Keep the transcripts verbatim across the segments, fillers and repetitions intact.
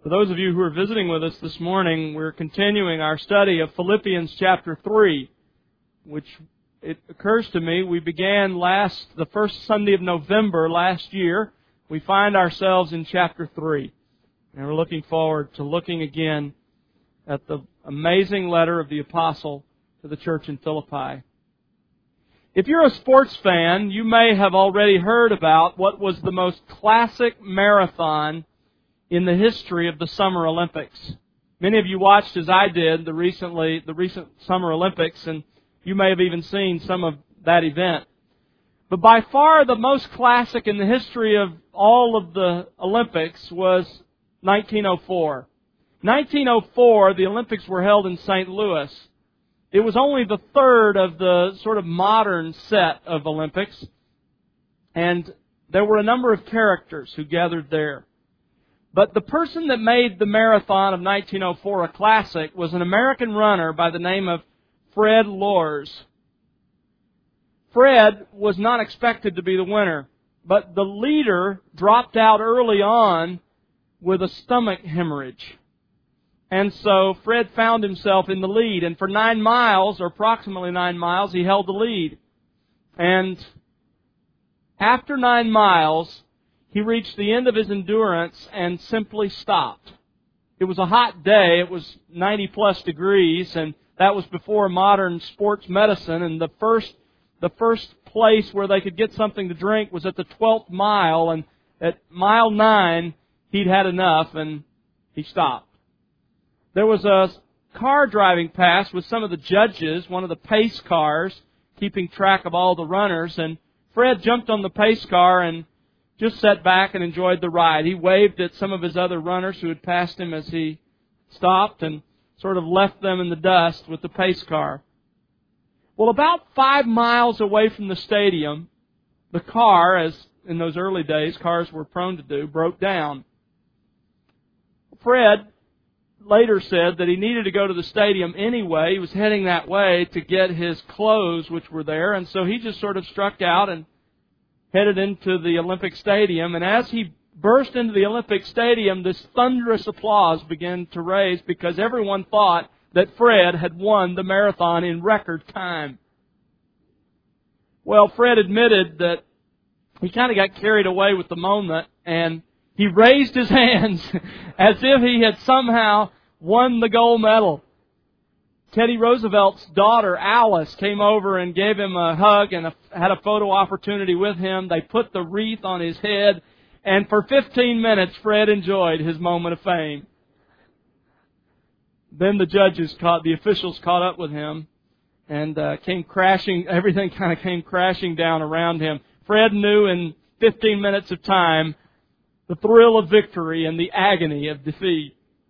For those of you who are visiting with us this morning, we're continuing our study of Philippians chapter three, which it occurs to me we began last, the first Sunday of November last year. We find ourselves in chapter three. And we're looking forward to looking again at the amazing letter of the Apostle to the church in Philippi. If you're a sports fan, you may have already heard about what was the most classic marathon in the history of the Summer Olympics. Many of you watched, as I did, the recently the recent Summer Olympics, and you may have even seen some of that event. But by far the most classic in the history of all of the Olympics was nineteen oh four. nineteen oh four, the Olympics were held in Saint Louis. It was only the third of the sort of modern set of Olympics, and there were a number of characters who gathered there. But the person that made the marathon of nineteen oh four a classic was an American runner by the name of Fred Lors. Fred was not expected to be the winner, but the leader dropped out early on with a stomach hemorrhage. And so Fred found himself in the lead, and for nine miles, or approximately nine miles, he held the lead. And after nine miles, he reached the end of his endurance and simply stopped. It was a hot day. It was ninety plus degrees, and that was before modern sports medicine. And the first, the first place where they could get something to drink was at the twelfth mile. And at mile nine, he'd had enough, and he stopped. There was a car driving past with some of the judges, one of the pace cars, keeping track of all the runners. And Fred jumped on the pace car and just sat back and enjoyed the ride. He waved at some of his other runners who had passed him as he stopped and sort of left them in the dust with the pace car. Well, about five miles away from the stadium, the car, as in those early days cars were prone to do, broke down. Fred later said that he needed to go to the stadium anyway. He was heading that way to get his clothes, which were there, and so he just sort of struck out and headed into the Olympic Stadium. And as he burst into the Olympic Stadium, this thunderous applause began to raise because everyone thought that Fred had won the marathon in record time. Well, Fred admitted that he kind of got carried away with the moment, and he raised his hands as if he had somehow won the gold medal. Teddy Roosevelt's daughter, Alice, came over and gave him a hug and a, had a photo opportunity with him. They put the wreath on his head, and for fifteen minutes, Fred enjoyed his moment of fame. Then the judges caught, the officials caught up with him and uh, came crashing, everything kind of came crashing down around him. Fred knew in fifteen minutes of time the thrill of victory and the agony of defeat.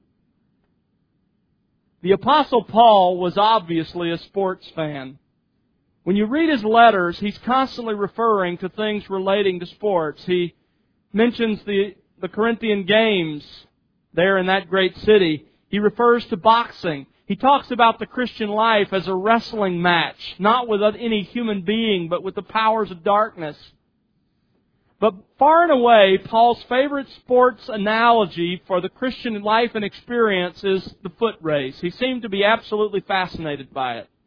The Apostle Paul was obviously a sports fan. When you read his letters, he's constantly referring to things relating to sports. He mentions the, the Corinthian games there in that great city. He refers to boxing. He talks about the Christian life as a wrestling match, not with any human being, but with the powers of darkness. But far and away, Paul's favorite sports analogy for the Christian life and experience is the foot race. He seemed to be absolutely fascinated by it.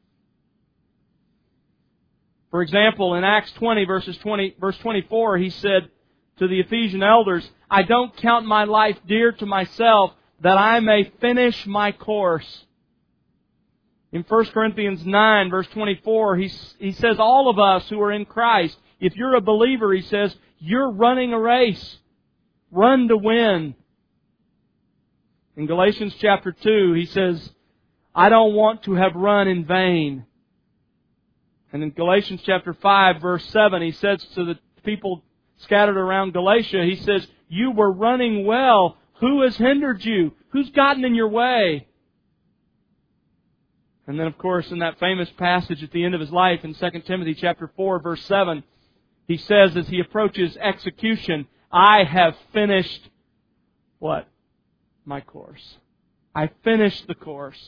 For example, in Acts twenty, verses twenty, verse twenty-four, he said to the Ephesian elders, "I don't count my life dear to myself, that I may finish my course." In First Corinthians nine, verse twenty-four, he, he says, all of us who are in Christ, if you're a believer, he says, you're running a race. Run to win. In Galatians chapter two, he says, I don't want to have run in vain. And in Galatians chapter five, verse seven, he says to the people scattered around Galatia, he says, you were running well. Who has hindered you? Who's gotten in your way? And then, of course, in that famous passage at the end of his life in Second Timothy chapter four, verse seven, he says as he approaches execution, I have finished what? My course. I finished the course.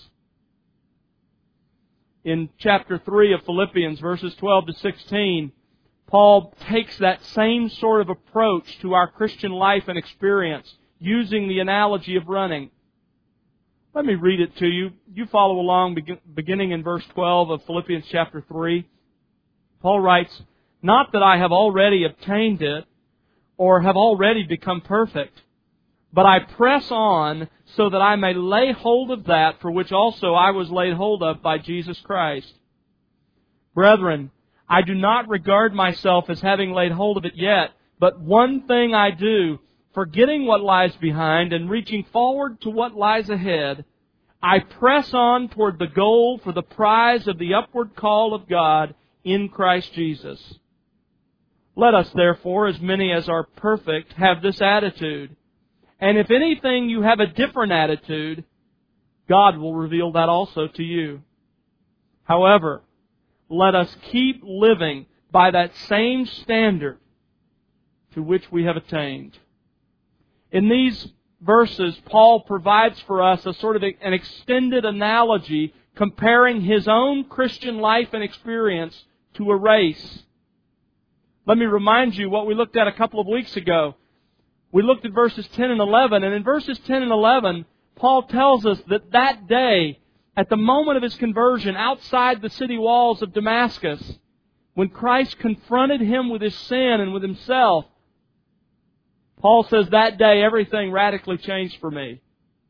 In chapter three of Philippians, verses twelve to sixteen, Paul takes that same sort of approach to our Christian life and experience. using the analogy of running. Let me read it to you. You follow along beginning in verse twelve of Philippians chapter three. Paul writes, "Not that I have already obtained it, or have already become perfect, but I press on so that I may lay hold of that for which also I was laid hold of by Jesus Christ. Brethren, I do not regard myself as having laid hold of it yet, but one thing I do, forgetting what lies behind and reaching forward to what lies ahead, I press on toward the goal for the prize of the upward call of God in Christ Jesus. Let us therefore, as many as are perfect, have this attitude. And if anything you have a different attitude, God will reveal that also to you. However, let us keep living by that same standard to which we have attained." In these verses, Paul provides for us a sort of an extended analogy comparing his own Christian life and experience to a race. Let me remind you what we looked at a couple of weeks ago. We looked at verses ten and eleven, and in verses ten and eleven, Paul tells us that that day, at the moment of his conversion outside the city walls of Damascus, when Christ confronted him with his sin and with himself, Paul says that day everything radically changed for me.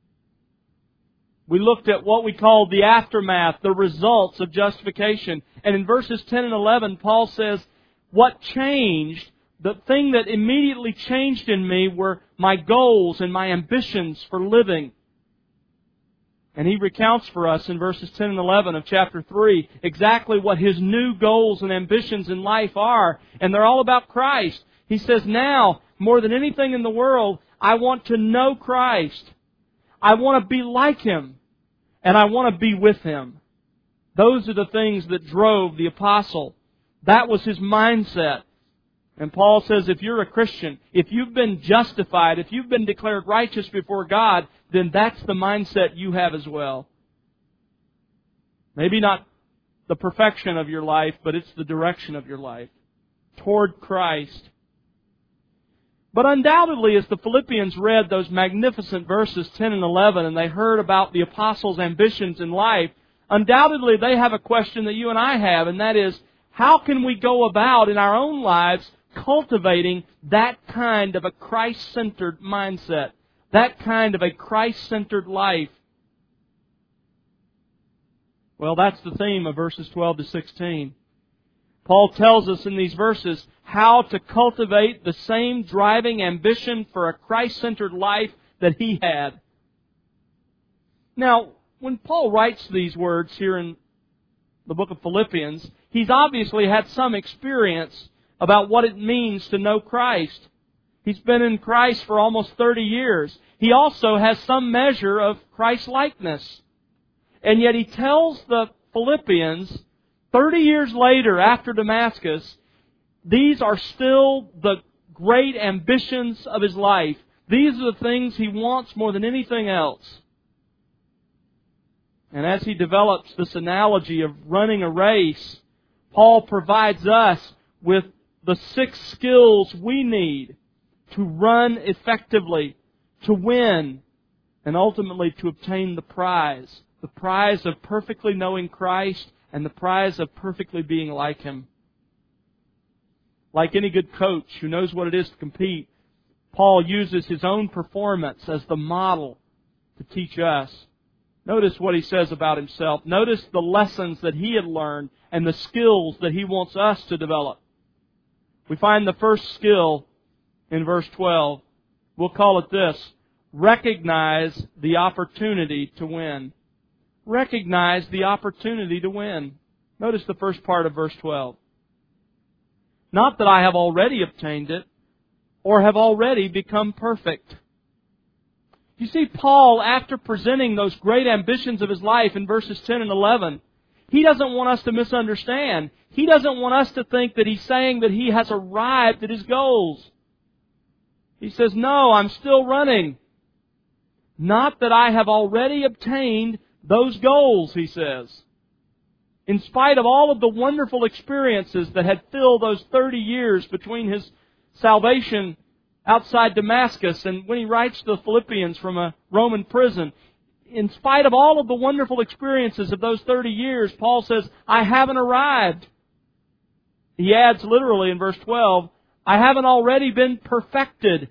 We looked at what we call the aftermath, the results of justification. And in verses ten and eleven, Paul says, what changed, the thing that immediately changed in me were my goals and my ambitions for living. And he recounts for us in verses ten and eleven of chapter three exactly what his new goals and ambitions in life are. And they're all about Christ. He says, now, more than anything in the world, I want to know Christ. I want to be like Him. And I want to be with Him. Those are the things that drove the apostle. That was his mindset. And Paul says, if you're a Christian, if you've been justified, if you've been declared righteous before God, then that's the mindset you have as well. Maybe not the perfection of your life, but it's the direction of your life toward Christ. But undoubtedly, as the Philippians read those magnificent verses ten and eleven, and they heard about the apostles' ambitions in life, undoubtedly they have a question that you and I have, and that is, how can we go about in our own lives cultivating that kind of a Christ-centered mindset, that kind of a Christ-centered life? Well, that's the theme of verses twelve to sixteen. Paul tells us in these verses how to cultivate the same driving ambition for a Christ-centered life that he had. Now, when Paul writes these words here in the book of Philippians, he's obviously had some experience about what it means to know Christ. He's been in Christ for almost thirty years. He also has some measure of Christ-likeness. And yet he tells the Philippians, thirty years later after Damascus, these are still the great ambitions of his life. These are the things he wants more than anything else. And as he develops this analogy of running a race, Paul provides us with the six skills we need to run effectively, to win, and ultimately to obtain the prize. The prize of perfectly knowing Christ and the prize of perfectly being like Him. Like any good coach who knows what it is to compete, Paul uses his own performance as the model to teach us. Notice what he says about himself. Notice the lessons that he had learned and the skills that he wants us to develop. We find the first skill in verse twelve. We'll call it this: recognize the opportunity to win. Recognize the opportunity to win. Notice the first part of verse twelve. Not that I have already obtained it, or have already become perfect. You see, Paul, after presenting those great ambitions of his life in verses ten and eleven, he doesn't want us to misunderstand. He doesn't want us to think that he's saying that he has arrived at his goals. He says, no, I'm still running. Not that I have already obtained those goals, he says. In spite of all of the wonderful experiences that had filled those thirty years between his salvation outside Damascus, and when he writes to the Philippians from a Roman prison, in spite of all of the wonderful experiences of those thirty years, Paul says, I haven't arrived. He adds literally in verse twelve, I haven't already been perfected.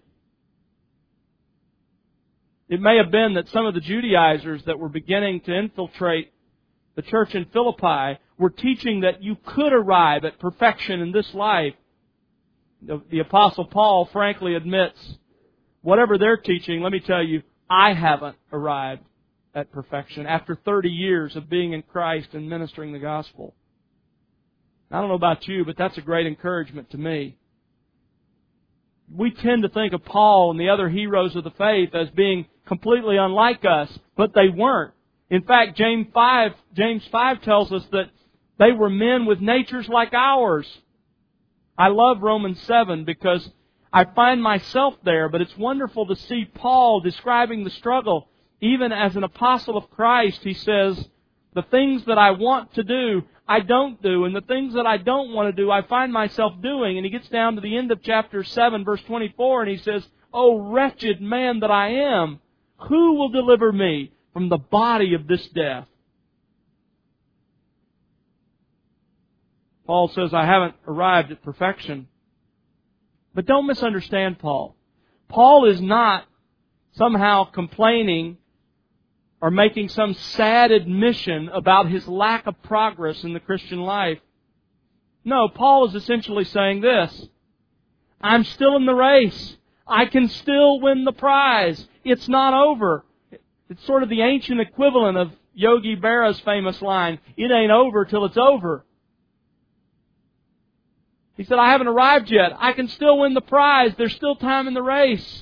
It may have been that some of the Judaizers that were beginning to infiltrate the church in Philippi were teaching that you could arrive at perfection in this life. The, the Apostle Paul frankly admits, whatever they're teaching, let me tell you, I haven't arrived at perfection after thirty years of being in Christ and ministering the gospel. I don't know about you, but that's a great encouragement to me. We tend to think of Paul and the other heroes of the faith as being completely unlike us, but they weren't. In fact, James five, James five tells us that they were men with natures like ours. I love Romans seven because I find myself there, but it's wonderful to see Paul describing the struggle. Even as an apostle of Christ, he says, the things that I want to do, I don't do, and the things that I don't want to do, I find myself doing. And he gets down to the end of chapter seven, verse twenty-four, and he says, O wretched man that I am, who will deliver me from the body of this death? Paul says, I haven't arrived at perfection. But don't misunderstand Paul. Paul is not somehow complaining or making some sad admission about his lack of progress in the Christian life. No, Paul is essentially saying this: I'm still in the race. I can still win the prize. It's not over. It's sort of the ancient equivalent of Yogi Berra's famous line, it ain't over till it's over. He said, I haven't arrived yet. I can still win the prize. There's still time in the race.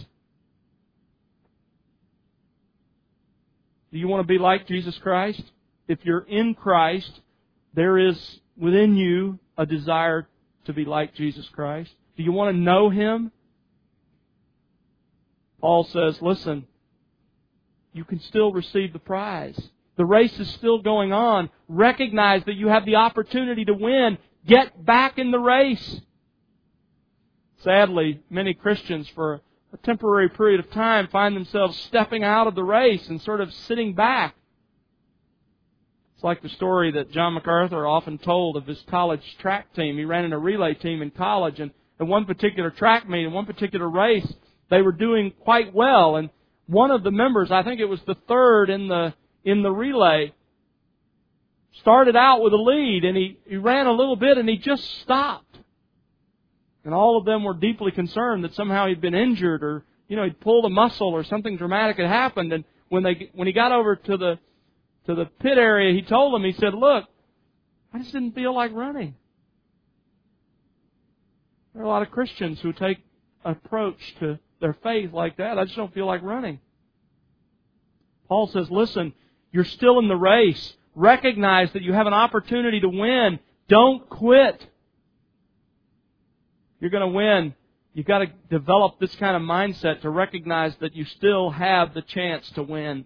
Do you want to be like Jesus Christ? If you're in Christ, there is within you a desire to be like Jesus Christ. Do you want to know Him? Paul says, listen, you can still receive the prize. The race is still going on. Recognize that you have the opportunity to win. Get back in the race. Sadly, many Christians for a temporary period of time find themselves stepping out of the race and sort of sitting back. It's like the story that John MacArthur often told of his college track team. He ran in a relay team in college, and in one particular track meet, in one particular race, they were doing quite well. And one of the members, I think it was the third in the in the relay, started out with a lead, and he, he ran a little bit, and he just stopped. And all of them were deeply concerned that somehow he'd been injured, or you know he'd pulled a muscle, or something dramatic had happened. And when they when he got over to the to the pit area, he told them, he said, "Look, I just didn't feel like running." There are a lot of Christians who take an approach to their faith like that. I just don't feel like running. Paul says, "Listen, you're still in the race. Recognize that you have an opportunity to win. Don't quit. You're going to win. You've got to develop this kind of mindset to recognize that you still have the chance to win."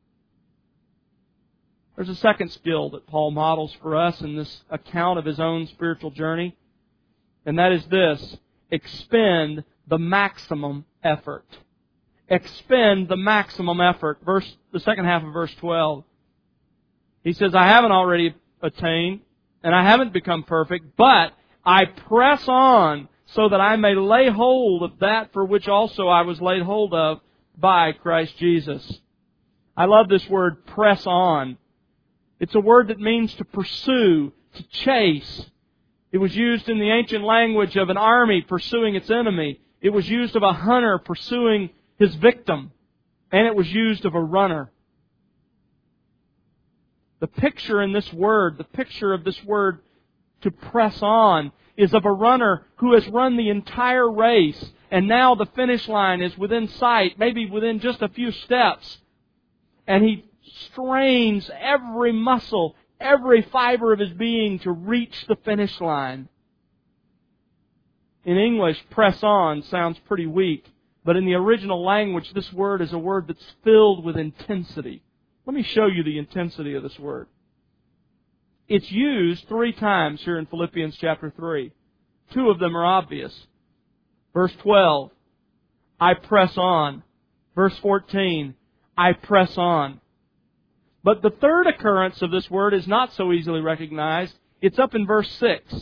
There's a second skill that Paul models for us in this account of his own spiritual journey, and that is this: expend the maximum effort. Expend the maximum effort. Verse, the second half of verse twelve. He says, I haven't already attained, and I haven't become perfect, but I press on so that I may lay hold of that for which also I was laid hold of by Christ Jesus. I love this word, press on. It's a word that means to pursue, to chase. It was used in the ancient language of an army pursuing its enemy. It was used of a hunter pursuing his victim. And it was used of a runner. The picture in this word, the picture of this word to press on, is of a runner who has run the entire race, and now the finish line is within sight, maybe within just a few steps. And he strains every muscle, every fiber of his being to reach the finish line. In English, press on sounds pretty weak, but in the original language, this word is a word that's filled with intensity. Let me show you the intensity of this word. It's used three times here in Philippians chapter three. Two of them are obvious. Verse twelve, I press on. Verse fourteen, I press on. But the third occurrence of this word is not so easily recognized. It's up in verse six.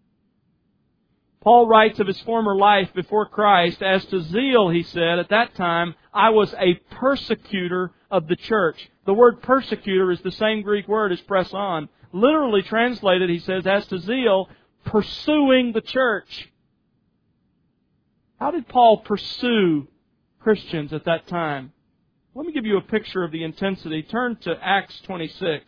Paul writes of his former life before Christ, as to zeal, he said, at that time, I was a persecutor of the church. The word persecutor is the same Greek word as press on. Literally translated, he says, as to zeal, pursuing the church. How did Paul pursue Christians at that time? Let me give you a picture of the intensity. Turn to Acts twenty-six.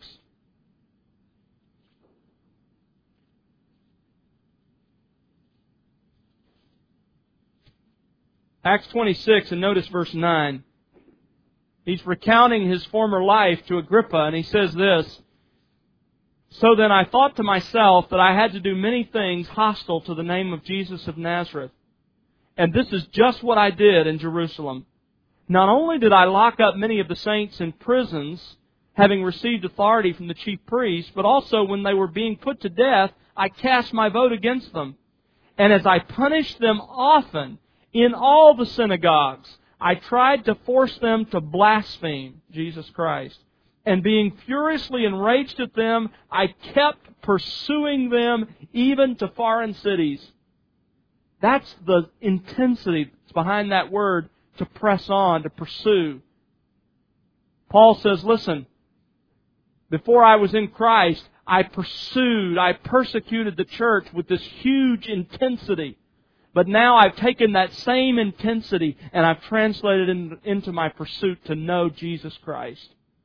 Acts twenty-six, and notice verse nine. He's recounting his former life to Agrippa, and he says this, So then I thought to myself that I had to do many things hostile to the name of Jesus of Nazareth. And this is just what I did in Jerusalem. Not only did I lock up many of the saints in prisons, having received authority from the chief priests, but also when they were being put to death, I cast my vote against them. And as I punished them often in all the synagogues, I tried to force them to blaspheme Jesus Christ. And being furiously enraged at them, I kept pursuing them even to foreign cities. That's the intensity that's behind that word, to press on, to pursue. Paul says, listen, before I was in Christ, I pursued, I persecuted the church with this huge intensity. But now I've taken that same intensity and I've translated it into my pursuit to know Jesus Christ.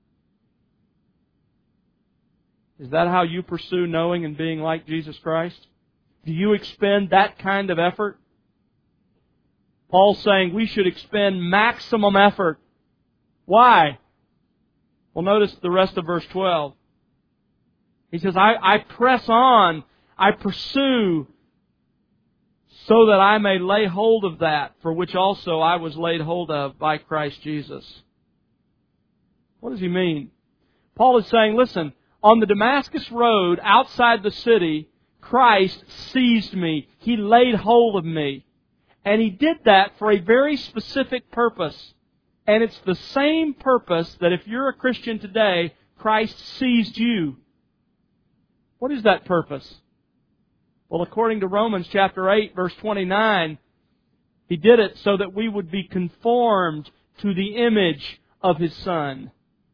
Is that how you pursue knowing and being like Jesus Christ? Do you expend that kind of effort? Paul's saying we should expend maximum effort. Why? Well, notice the rest of verse twelve. He says, I, I press on, I pursue, so that I may lay hold of that for which also I was laid hold of by Christ Jesus. What does he mean? Paul is saying, listen, on the Damascus road outside the city, Christ seized me. He laid hold of me. And He did that for a very specific purpose. And it's the same purpose that if you're a Christian today, Christ seized you. What is that purpose? Well, according to Romans chapter eight, verse twenty-nine, He did it so that we would be conformed to the image of His Son.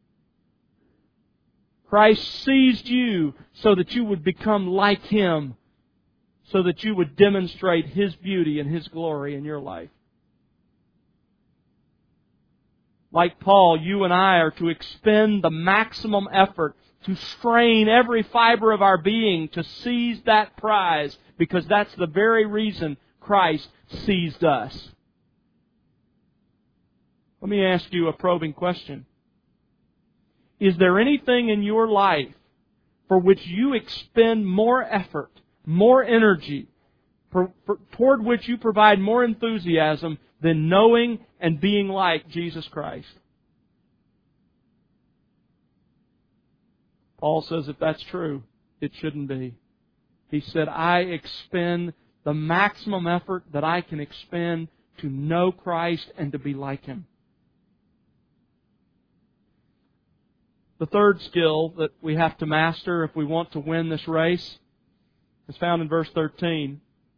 Christ seized you so that you would become like Him, so that you would demonstrate His beauty and His glory in your life. Like Paul, you and I are to expend the maximum effort to strain every fiber of our being to seize that prize, because that's the very reason Christ seized us. Let me ask you a probing question. Is there anything in your life for which you expend more effort, more energy, for, for, toward which you provide more enthusiasm than knowing and being like Jesus Christ? Paul says if that's true, it shouldn't be. He said, I expend the maximum effort that I can expend to know Christ and to be like Him. The third skill that we have to master if we want to win this race is found in verse thirteen.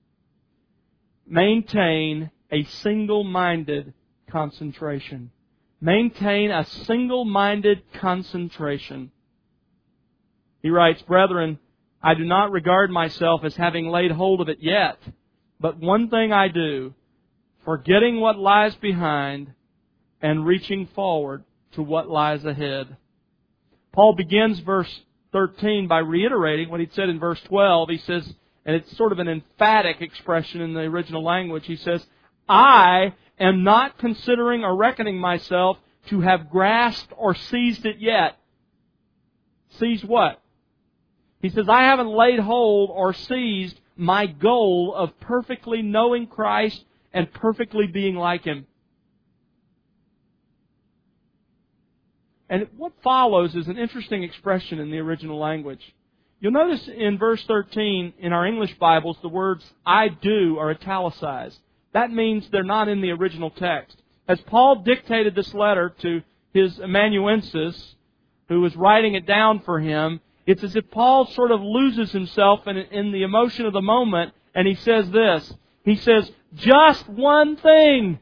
Maintain a single-minded concentration. Maintain a single-minded concentration. He writes, Brethren, I do not regard myself as having laid hold of it yet, but one thing I do, forgetting what lies behind and reaching forward to what lies ahead. Paul begins verse thirteen by reiterating what he said in verse twelve. He says, and it's sort of an emphatic expression in the original language, he says, I am not considering or reckoning myself to have grasped or seized it yet. Seized what? He says, I haven't laid hold or seized my goal of perfectly knowing Christ and perfectly being like Him. And what follows is an interesting expression in the original language. You'll notice in verse thirteen in our English Bibles, the words I do are italicized. that means they're not in the original text. As Paul dictated this letter to his amanuensis, who was writing it down for him, it's as if Paul sort of loses himself in, in the emotion of the moment, and he says this. He says, just one thing.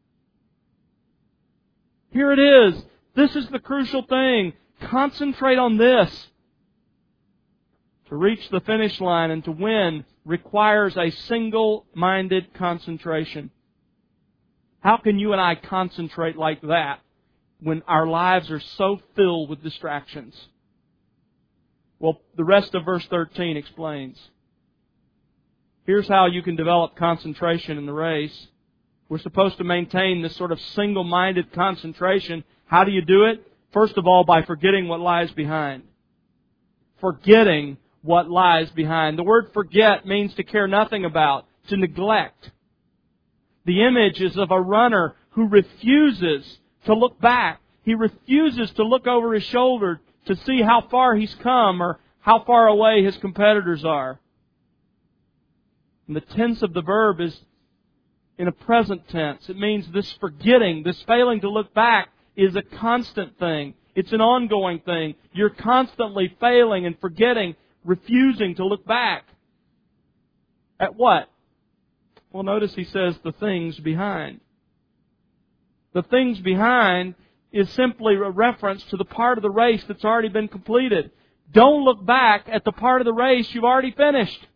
Here it is. This is the crucial thing. Concentrate on this. To reach the finish line and to win requires a single-minded concentration. How can you and I concentrate like that when our lives are so filled with distractions? Well, the rest of verse thirteen explains. Here's how you can develop concentration in the race. We're supposed to maintain this sort of single-minded concentration. How do you do it? First of all, by forgetting what lies behind. Forgetting what lies behind. The word forget means to care nothing about, to neglect. The image is of a runner who refuses to look back. He refuses to look over his shoulder to see how far he's come or how far away his competitors are. And the tense of the verb is in a present tense. It means this forgetting, this failing to look back is a constant thing. It's an ongoing thing. You're constantly failing and forgetting, refusing to look back. At what? Well, notice he says the things behind. The things behind is simply a reference to the part of the race that's already been completed. Don't look back at the part of the race you've already finished.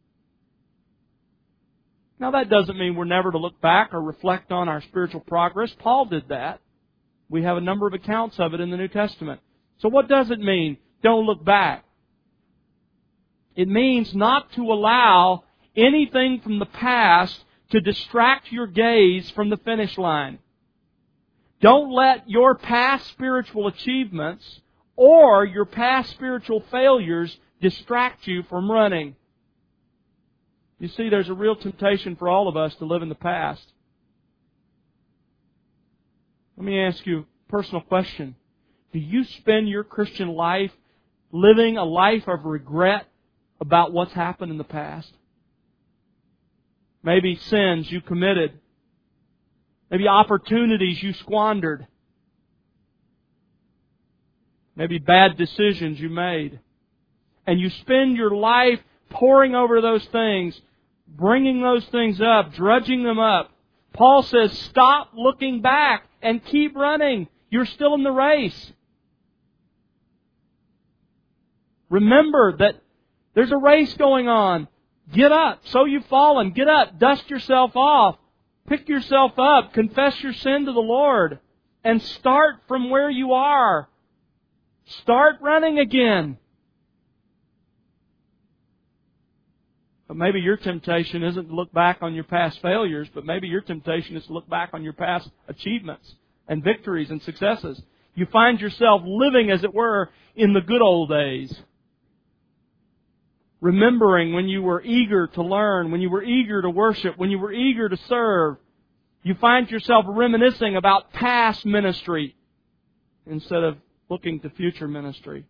Now, that doesn't mean we're never to look back or reflect on our spiritual progress. Paul did that. We have a number of accounts of it in the New Testament. So what does it mean, don't look back? It means not to allow anything from the past to distract your gaze from the finish line. Don't let your past spiritual achievements or your past spiritual failures distract you from running. You see, there's a real temptation for all of us to live in the past. Let me ask you a personal question. Do you spend your Christian life living a life of regret about what's happened in the past? Maybe sins you committed. Maybe opportunities you squandered. Maybe bad decisions you made. And you spend your life poring over those things, bringing those things up, drudging them up. Paul says, stop looking back and keep running. You're still in the race. Remember that there's a race going on. Get up. So you've fallen. Get up. Dust yourself off. Pick yourself up. Confess your sin to the Lord. And start from where you are. Start running again. But maybe your temptation isn't to look back on your past failures, but maybe your temptation is to look back on your past achievements and victories and successes. You find yourself living, as it were, in the good old days. Remembering when you were eager to learn, when you were eager to worship, when you were eager to serve. You find yourself reminiscing about past ministry instead of looking to future ministry.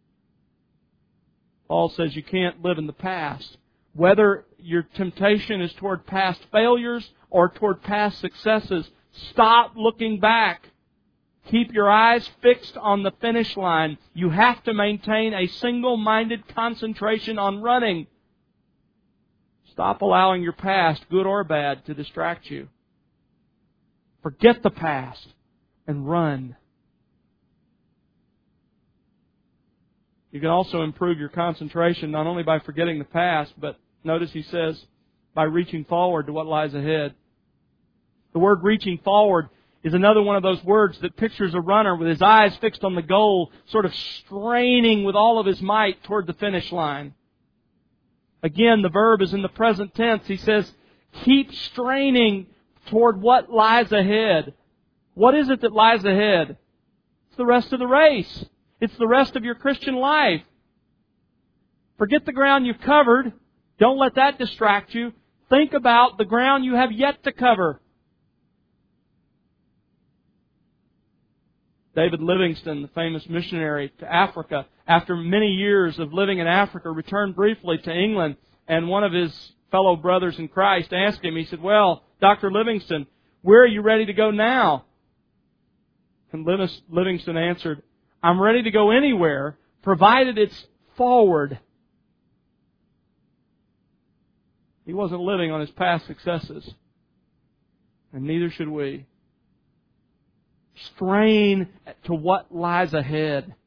Paul says you can't live in the past. Whether your temptation is toward past failures or toward past successes, stop looking back. Keep your eyes fixed on the finish line. You have to maintain a single-minded concentration on running. Stop allowing your past, good or bad, to distract you. Forget the past and run. You can also improve your concentration not only by forgetting the past, but notice he says, by reaching forward to what lies ahead. The word reaching forward is another one of those words that pictures a runner with his eyes fixed on the goal, sort of straining with all of his might toward the finish line. Again, the verb is in the present tense. He says, keep straining toward what lies ahead. What is it that lies ahead? It's the rest of the race. It's the rest of your Christian life. Forget the ground you've covered. Don't let that distract you. Think about the ground you have yet to cover. David Livingstone, the famous missionary to Africa, after many years of living in Africa, returned briefly to England, and one of his fellow brothers in Christ asked him, he said, well, Doctor Livingston, where are you ready to go now? And Livingston answered, I'm ready to go anywhere, provided it's forward. He wasn't living on his past successes. And neither should we. Strain to what lies ahead.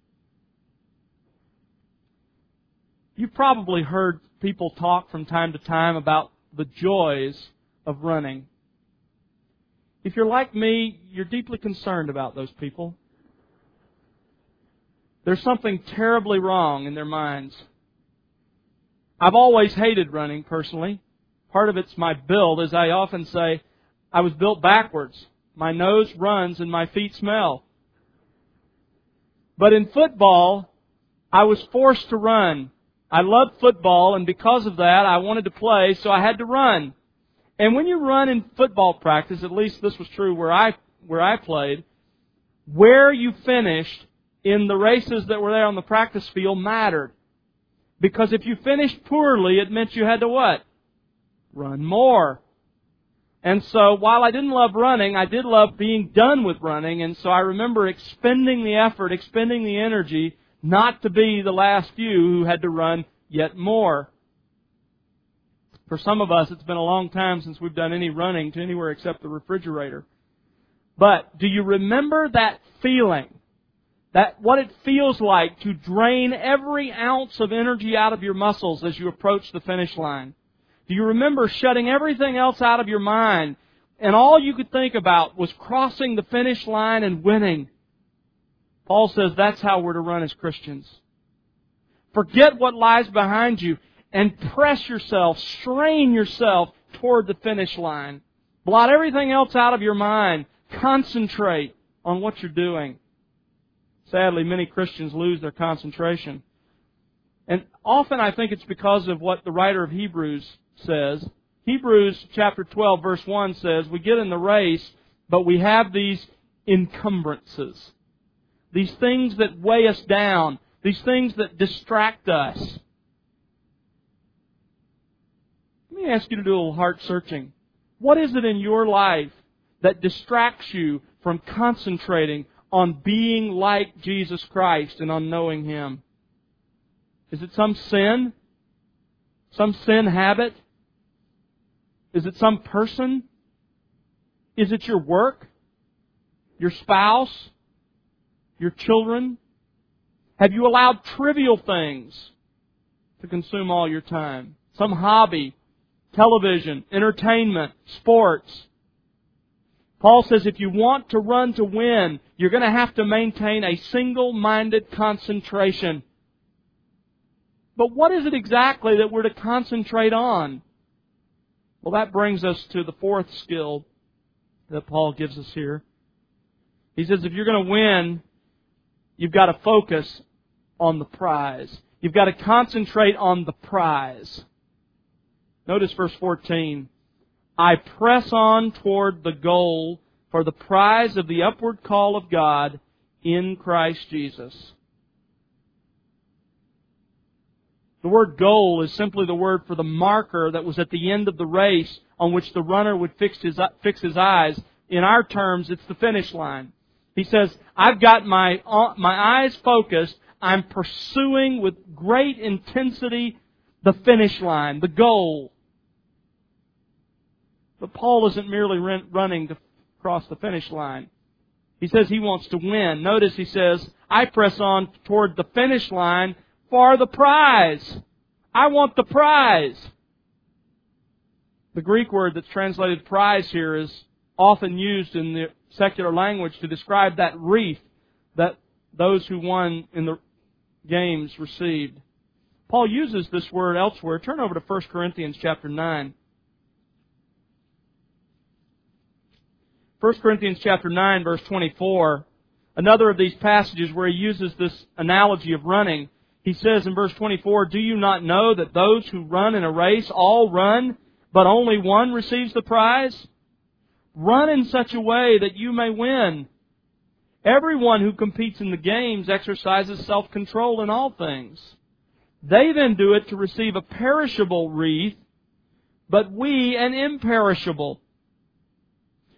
You've probably heard people talk from time to time about the joys of running. If you're like me, you're deeply concerned about those people. There's something terribly wrong in their minds. I've always hated running personally. Part of it's my build. As I often say, I was built backwards. My nose runs and my feet smell. But in football, I was forced to run. I loved football, and because of that, I wanted to play, so I had to run. And when you run in football practice, at least this was true where I where I played, where you finished in the races that were there on the practice field mattered. Because if you finished poorly, it meant you had to what? Run more. And so while I didn't love running, I did love being done with running. And so I remember expending the effort, expending the energy, not to be the last few who had to run yet more. For some of us, it's been a long time since we've done any running to anywhere except the refrigerator. But do you remember that feeling? That what it feels like to drain every ounce of energy out of your muscles as you approach the finish line? Do you remember shutting everything else out of your mind and all you could think about was crossing the finish line and winning? Paul says that's how we're to run as Christians. Forget what lies behind you and press yourself, strain yourself toward the finish line. Blot everything else out of your mind. Concentrate on what you're doing. Sadly, many Christians lose their concentration. And often I think it's because of what the writer of Hebrews says. Hebrews chapter twelve verse one says, we get in the race, but we have these encumbrances. These things that weigh us down. These things that distract us. Let me ask you to do a little heart searching. What is it in your life that distracts you from concentrating on being like Jesus Christ and on knowing Him? Is it some sin? Some sin habit? Is it some person? Is it your work? Your spouse? Your children? Have you allowed trivial things to consume all your time? Some hobby, television, entertainment, sports. Paul says if you want to run to win, you're going to have to maintain a single-minded concentration. But what is it exactly that we're to concentrate on? Well, that brings us to the fourth skill that Paul gives us here. He says if you're going to win, you've got to focus on the prize. You've got to concentrate on the prize. Notice verse fourteen. I press on toward the goal for the prize of the upward call of God in Christ Jesus. The word goal is simply the word for the marker that was at the end of the race on which the runner would fix his, fix his eyes. In our terms, it's the finish line. He says, I've got my, my eyes focused. I'm pursuing with great intensity the finish line, the goal. But Paul isn't merely running to cross the finish line. He says he wants to win. Notice he says, I press on toward the finish line for the prize. I want the prize. The Greek word that's translated prize here is often used in the secular language to describe that wreath that those who won in the games received. Paul uses this word elsewhere. Turn over to First Corinthians chapter nine. First Corinthians chapter nine, verse twenty-four, another of these passages where he uses this analogy of running. He says in verse twenty-four, do you not know that those who run in a race all run, but only one receives the prize? Run in such a way that you may win. Everyone who competes in the games exercises self-control in all things. They then do it to receive a perishable wreath, but we an imperishable.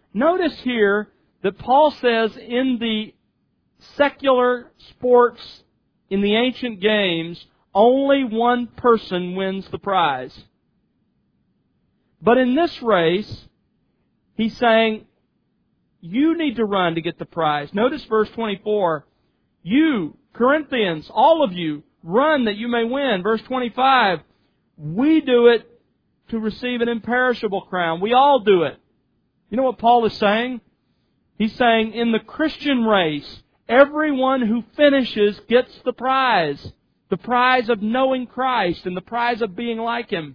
Notice here that Paul says in the secular sports, in the ancient games, only one person wins the prize. But in this race, he's saying, you need to run to get the prize. Notice verse twenty-four. You, Corinthians, all of you, run that you may win. Verse twenty-five. We do it to receive an imperishable crown. We all do it. You know what Paul is saying? He's saying in the Christian race, everyone who finishes gets the prize. The prize of knowing Christ and the prize of being like Him.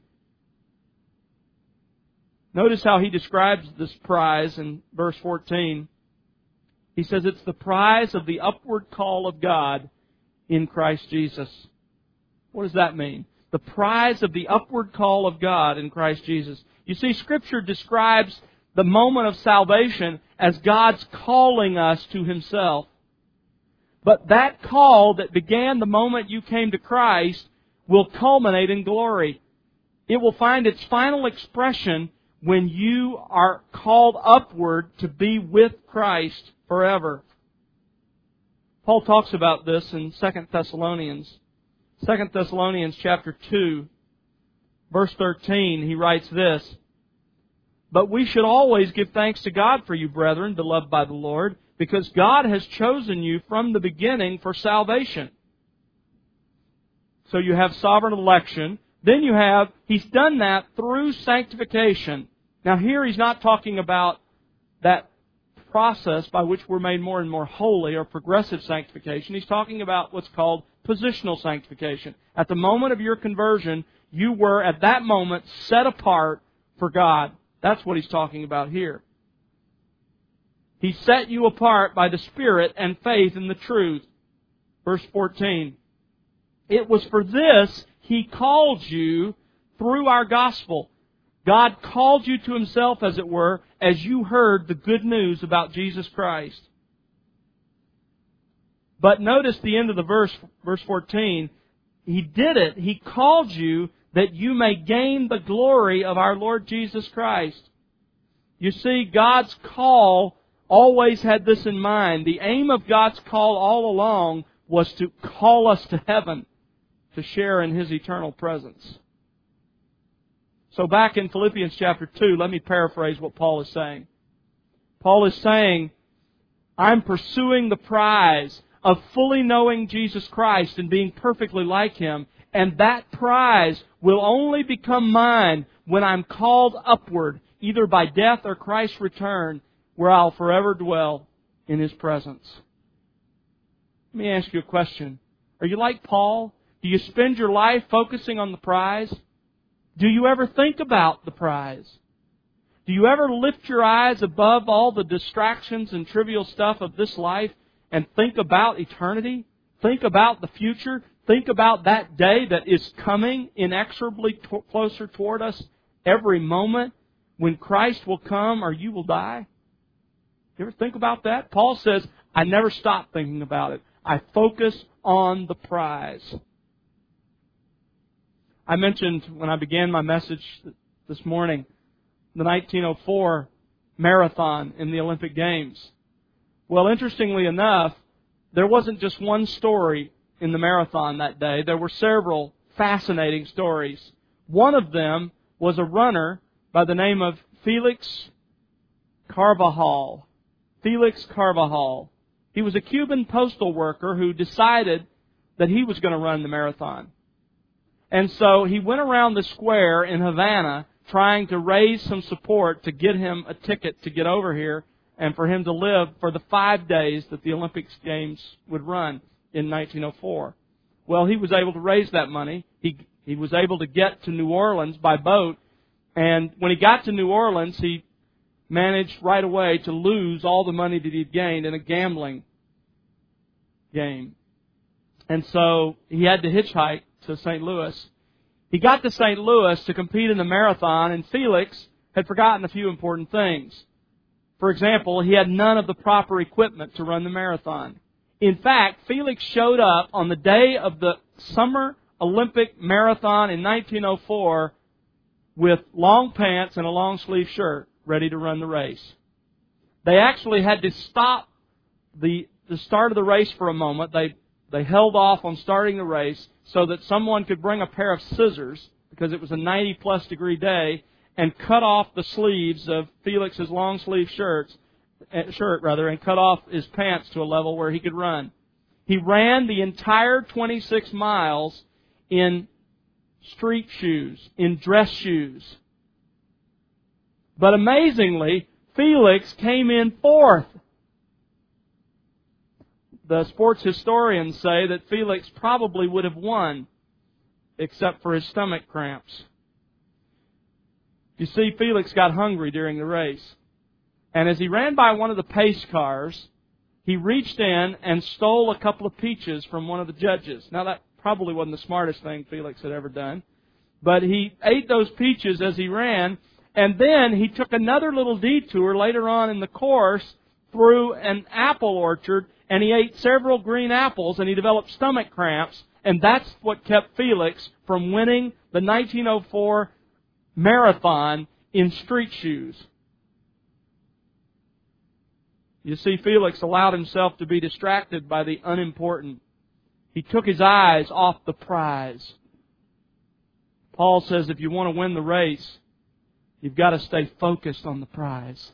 Notice how he describes this prize in verse fourteen. He says it's the prize of the upward call of God in Christ Jesus. What does that mean? The prize of the upward call of God in Christ Jesus. You see, Scripture describes the moment of salvation as God's calling us to Himself. But that call that began the moment you came to Christ will culminate in glory. It will find its final expression when you are called upward to be with Christ forever. Paul talks about this in Second Thessalonians. Second Thessalonians chapter two, verse thirteen, he writes this, But we should always give thanks to God for you, brethren, beloved by the Lord, because God has chosen you from the beginning for salvation. So you have sovereign election. Then you have, He's done that through sanctification. Now here He's not talking about that process by which we're made more and more holy or progressive sanctification. He's talking about what's called positional sanctification. At the moment of your conversion, you were at that moment set apart for God. That's what He's talking about here. He set you apart by the Spirit and faith in the truth. Verse fourteen. It was for this He called you through our gospel. God called you to Himself, as it were, as you heard the good news about Jesus Christ. But notice the end of the verse, verse fourteen. He did it. He called you that you may gain the glory of our Lord Jesus Christ. You see, God's call always had this in mind. The aim of God's call all along was to call us to heaven, to share in His eternal presence. So back in Philippians chapter two, let me paraphrase what Paul is saying. Paul is saying, I'm pursuing the prize of fully knowing Jesus Christ and being perfectly like Him, and that prize will only become mine when I'm called upward, either by death or Christ's return, where I'll forever dwell in His presence. Let me ask you a question. Are you like Paul? Do you spend your life focusing on the prize? Do you ever think about the prize? Do you ever lift your eyes above all the distractions and trivial stuff of this life and think about eternity? Think about the future? Think about that day that is coming inexorably t- closer toward us every moment when Christ will come or you will die? You ever think about that? Paul says, I never stop thinking about it. I focus on the prize. I mentioned when I began my message this morning, the nineteen oh four marathon in the Olympic Games. Well, interestingly enough, there wasn't just one story in the marathon that day. There were several fascinating stories. One of them was a runner by the name of Felix Carvajal. Felix Carvajal. He was a Cuban postal worker who decided that he was going to run the marathon. And so he went around the square in Havana trying to raise some support to get him a ticket to get over here and for him to live for the five days that the Olympic Games would run in nineteen oh four. Well, he was able to raise that money. He he was able to get to New Orleans by boat. And when he got to New Orleans, he managed right away to lose all the money that he'd gained in a gambling game. And so he had to hitchhike to Saint Louis. He got to Saint Louis to compete in the marathon, and Felix had forgotten a few important things. For example, he had none of the proper equipment to run the marathon. In fact, Felix showed up on the day of the Summer Olympic Marathon in nineteen oh four with long pants and a long sleeve shirt, ready to run the race. They actually had to stop the, the start of the race for a moment. They, they held off on starting the race so that someone could bring a pair of scissors, because it was a ninety plus degree day, and cut off the sleeves of Felix's long sleeve shirts, shirt rather, and cut off his pants to a level where he could run. He ran the entire twenty-six miles in street shoes, in dress shoes. But amazingly, Felix came in fourth. The sports historians say that Felix probably would have won, except for his stomach cramps. You see, Felix got hungry during the race. And as he ran by one of the pace cars, he reached in and stole a couple of peaches from one of the judges. Now, that probably wasn't the smartest thing Felix had ever done. But he ate those peaches as he ran, and then he took another little detour later on in the course through an apple orchard, and he ate several green apples, and he developed stomach cramps, and that's what kept Felix from winning the nineteen oh four marathon in street shoes. You see, Felix allowed himself to be distracted by the unimportant. He took his eyes off the prize. Paul says if you want to win the race, you've got to stay focused on the prize.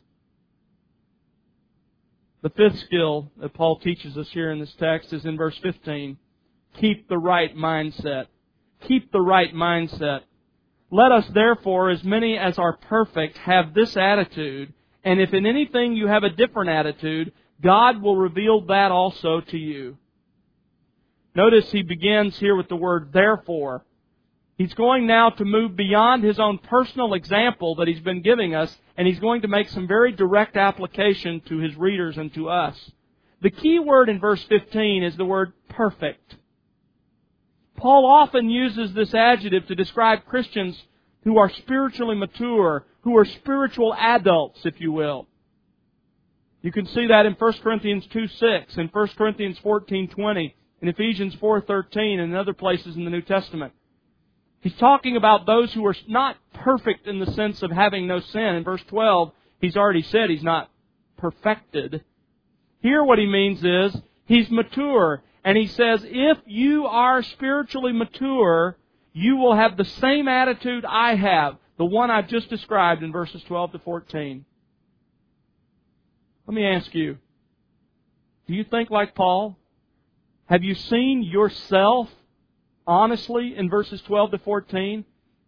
The fifth skill that Paul teaches us here in this text is in verse fifteen. Keep the right mindset. Keep the right mindset. Let us therefore, as many as are perfect, have this attitude, and if in anything you have a different attitude, God will reveal that also to you. Notice he begins here with the word therefore. He's going now to move beyond his own personal example that he's been giving us, and he's going to make some very direct application to his readers and to us. The key word in verse fifteen is the word perfect. Paul often uses this adjective to describe Christians who are spiritually mature, who are spiritual adults, if you will. You can see that in First Corinthians two six, in First Corinthians fourteen twenty, in Ephesians four thirteen, and in other places in the New Testament. He's talking about those who are not perfect in the sense of having no sin. In verse twelve, he's already said he's not perfected. Here what he means is he's mature. And he says, if you are spiritually mature, you will have the same attitude I have, the one I've just described in verses twelve to fourteen. Let me ask you, do you think like Paul? Have you seen yourself honestly in verses twelve to fourteen?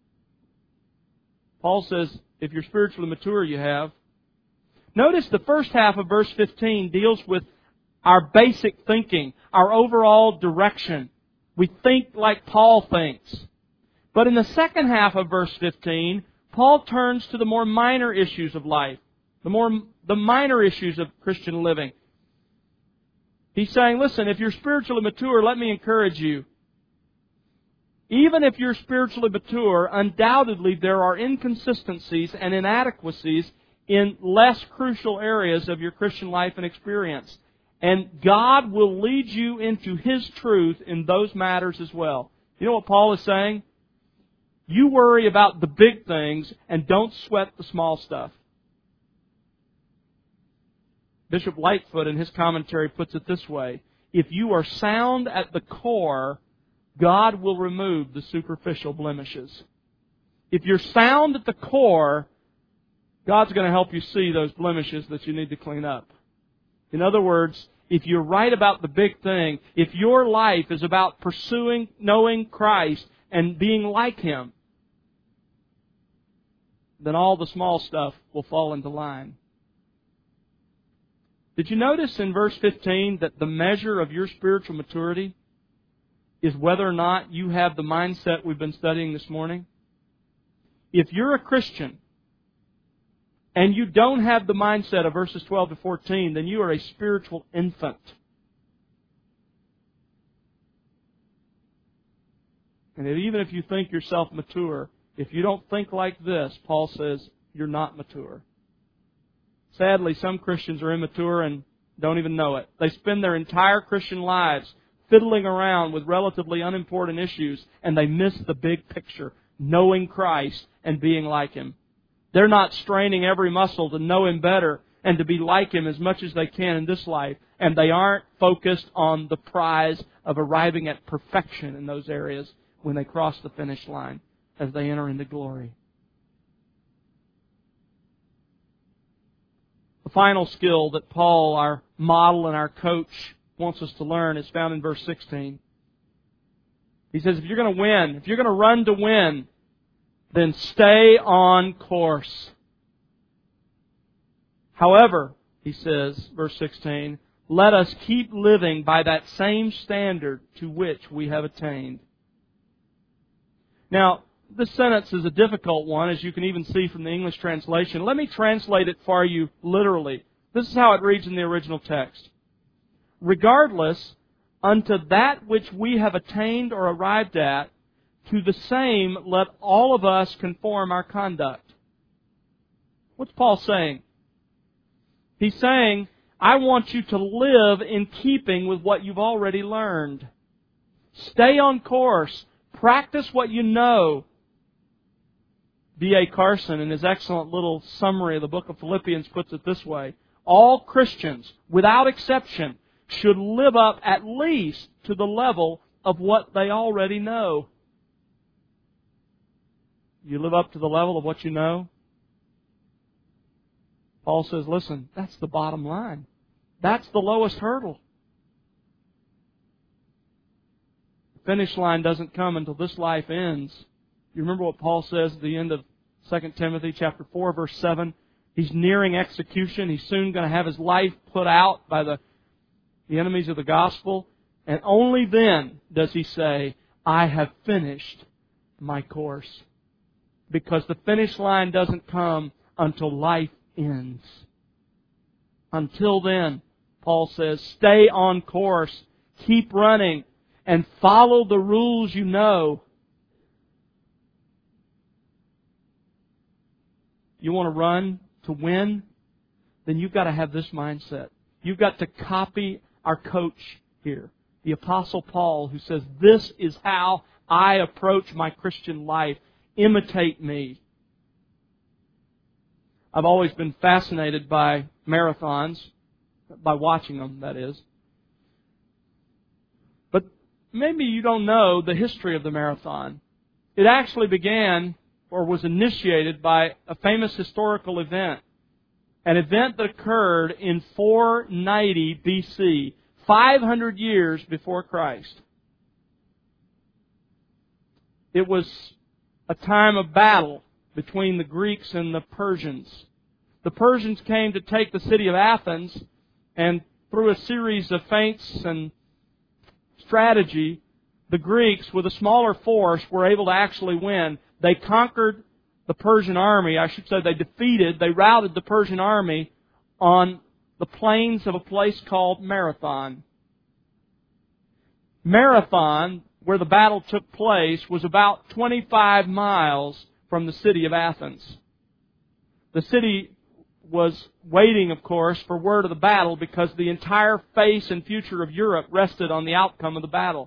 Paul says, if you're spiritually mature, you have. Notice the first half of verse fifteen deals with our basic thinking, our overall direction. We think like Paul thinks. But in the second half of verse fifteen, Paul turns to the more minor issues of life, the more the minor issues of Christian living. He's saying, listen, if you're spiritually mature, let me encourage you. Even if you're spiritually mature, undoubtedly there are inconsistencies and inadequacies in less crucial areas of your Christian life and experience. And God will lead you into His truth in those matters as well. You know what Paul is saying? You worry about the big things and don't sweat the small stuff. Bishop Lightfoot in his commentary puts it this way. If you are sound at the core, God will remove the superficial blemishes. If you're sound at the core, God's going to help you see those blemishes that you need to clean up. In other words, if you're right about the big thing, if your life is about pursuing, knowing Christ and being like Him, then all the small stuff will fall into line. Did you notice in verse fifteen that the measure of your spiritual maturity is whether or not you have the mindset we've been studying this morning? If you're a Christian and you don't have the mindset of verses twelve to fourteen, then you are a spiritual infant. And even if you think yourself mature, if you don't think like this, Paul says, you're not mature. Sadly, some Christians are immature and don't even know it. They spend their entire Christian lives fiddling around with relatively unimportant issues, and they miss the big picture, knowing Christ and being like Him. They're not straining every muscle to know Him better and to be like Him as much as they can in this life. And they aren't focused on the prize of arriving at perfection in those areas when they cross the finish line as they enter into glory. The final skill that Paul, our model and our coach, wants us to learn is found in verse sixteen. He says, if you're going to win, if you're going to run to win, then stay on course. However, he says, verse sixteen, let us keep living by that same standard to which we have attained. Now, this sentence is a difficult one, as you can even see from the English translation. Let me translate it for you literally. This is how it reads in the original text. Regardless, unto that which we have attained or arrived at, to the same let all of us conform our conduct. What's Paul saying? He's saying, I want you to live in keeping with what you've already learned. Stay on course. Practice what you know. D A Carson, in his excellent little summary of the book of Philippians, puts it this way. All Christians, without exception, should live up at least to the level of what they already know. You live up to the level of what you know? Paul says, listen, that's the bottom line. That's the lowest hurdle. The finish line doesn't come until this life ends. You remember what Paul says at the end of Second Timothy chapter four, verse seven? He's nearing execution. He's soon going to have his life put out by the, the enemies of the gospel. And only then does he say, I have finished my course. Because the finish line doesn't come until life ends. Until then, Paul says, stay on course, keep running, and follow the rules you know. You want to run to win? Then you've got to have this mindset. You've got to copy our coach here, the Apostle Paul, who says, this is how I approach my Christian life. Imitate me. I've always been fascinated by marathons, by watching them, that is. But maybe you don't know the history of the marathon. It actually began or was initiated by a famous historical event. An event that occurred in four ninety B C, five hundred years before Christ. It was a time of battle between the Greeks and the Persians. The Persians came to take the city of Athens, and through a series of feints and strategy, the Greeks, with a smaller force, were able to actually win. They conquered the Persian army. I should say they defeated, they routed the Persian army on the plains of a place called Marathon. Marathon, where the battle took place, was about twenty-five miles from the city of Athens. The city was waiting, of course, for word of the battle because the entire face and future of Europe rested on the outcome of the battle.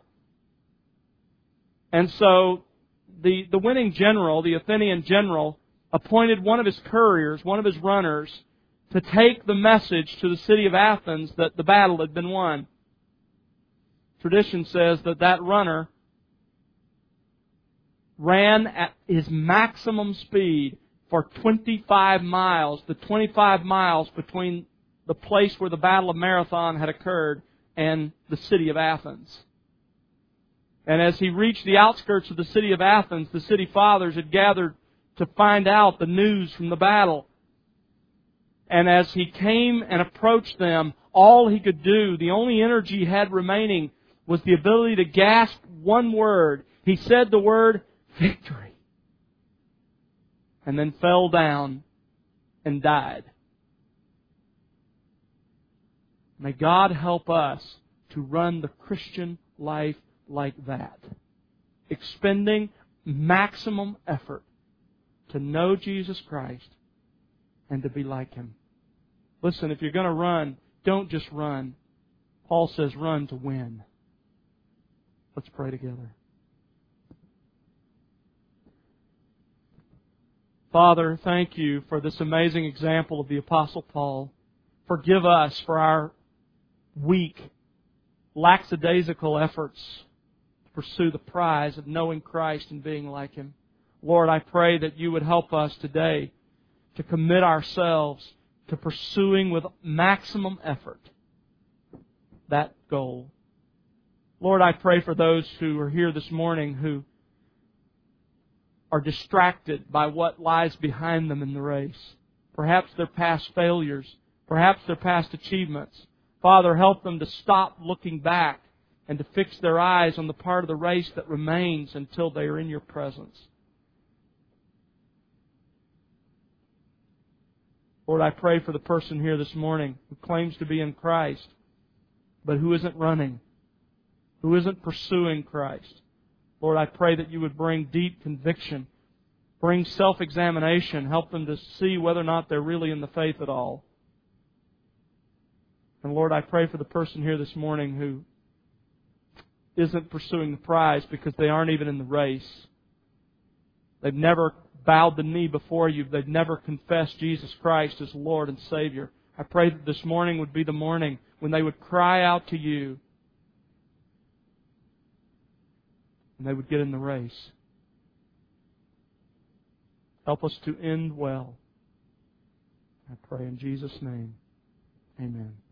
And so the, the winning general, the Athenian general, appointed one of his couriers, one of his runners, to take the message to the city of Athens that the battle had been won. Tradition says that that runner ran at his maximum speed for twenty-five miles, the twenty-five miles between the place where the Battle of Marathon had occurred and the city of Athens. And as he reached the outskirts of the city of Athens, the city fathers had gathered to find out the news from the battle. And as he came and approached them, all he could do, the only energy he had remaining, was the ability to gasp one word. He said the word, victory. And then fell down and died. May God help us to run the Christian life like that. Expending maximum effort to know Jesus Christ and to be like Him. Listen, if you're going to run, don't just run. Paul says run to win. Let's pray together. Father, thank You for this amazing example of the Apostle Paul. forgive us for our weak, lackadaisical efforts to pursue the prize of knowing Christ and being like Him. Lord, I pray that You would help us today to commit ourselves to pursuing with maximum effort that goal. Lord, I pray for those who are here this morning who are distracted by what lies behind them in the race. Perhaps their past failures, perhaps their past achievements. Father, help them to stop looking back and to fix their eyes on the part of the race that remains until they are in Your presence. Lord, I pray for the person here this morning who claims to be in Christ, but who isn't running, who isn't pursuing Christ. Lord, I pray that You would bring deep conviction, bring self-examination, help them to see whether or not they're really in the faith at all. And Lord, I pray for the person here this morning who isn't pursuing the prize because they aren't even in the race. They've never bowed the knee before You. They've never confessed Jesus Christ as Lord and Savior. I pray that this morning would be the morning when they would cry out to You and they would get in the race. Help us to end well. I pray in Jesus' name. Amen.